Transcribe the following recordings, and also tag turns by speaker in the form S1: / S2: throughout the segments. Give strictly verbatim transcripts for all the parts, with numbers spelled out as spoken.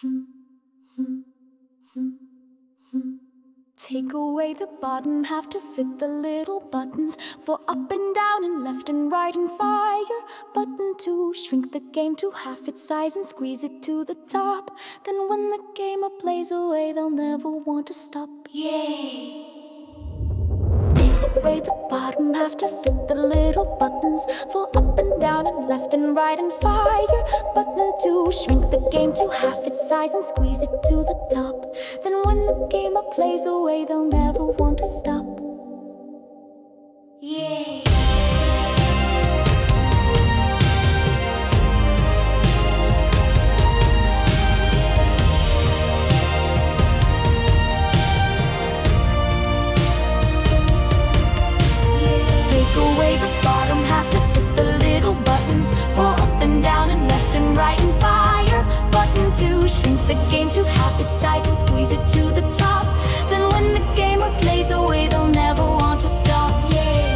S1: Take away the bottom half to fit the little buttons for up and down and left and right and fire. Button two, shrink the game to half its size and squeeze it to the top. Then when the gamer plays away, they'll never want to stop. Yay! Take away the bottom half to fit the little buttons for up and down and left and right and fire. Button two, shrink the game to half its size and squeeze it to the top. Then when the gamer plays away, they'll never want to stop. Yeah. Take away the bottom half to fit the little buttons for up and down and left and right and fire. Button two, shrink the game to half its size and squeeze it to the top. Then when the gamer plays away, they'll never want to stop. Yeah.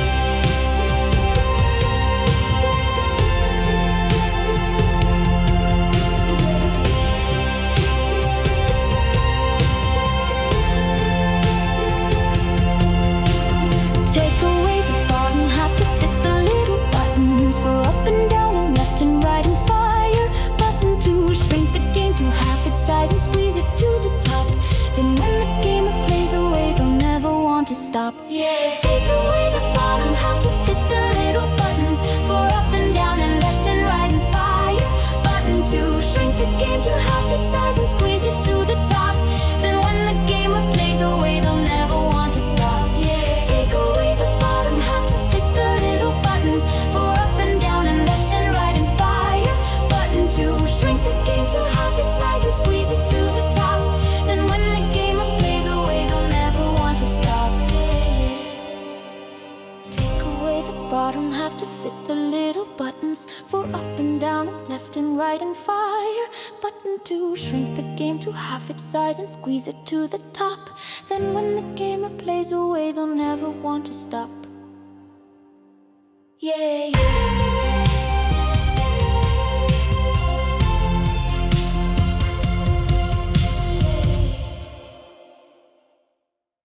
S1: Take away the bottom half to fit the little buttons for up and down and left and right and fire. Button two, shrink the game to half its size and squeeze it to the top. Then when the gamer plays away, they'll never want to stop. Yeah. Take away the bottom half to fit the little buttons for up and down and left and right and fire. Button two, shrink the game to half its size and squeeze it to the top. Then when the gamer plays away, they'll never want to stop. Yeah. Take away the bottom half to fit the little buttons for up and down and left and right and fire. Button two, shrink the game to half its size and squeeze it to the top. Then when the gamer plays away, they'll never want to stop. Take away the bottom half to fit the little buttons for up and down and left and right and fire. Button two, shrink the game to half its size and squeeze it to the top. Then when the gamer plays away, they'll never want to stop. Yeah.